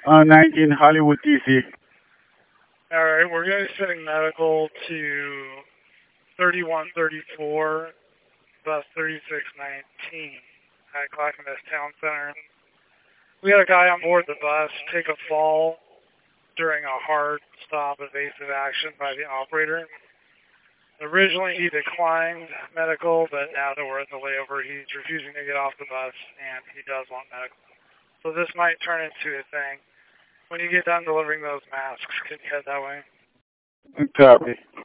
19 Hollywood, D.C. Alright, we're going to be sending medical to 3134, bus 3619 at Clackamas Town Center. We had a guy on board the bus take a fall during a hard stop evasive action by the operator. Originally, he declined medical, but now that we're at the layover, he's refusing to get off the bus, and he does want medical. So this might turn into a thing. When you get done delivering those masks, can you head that way? Copy.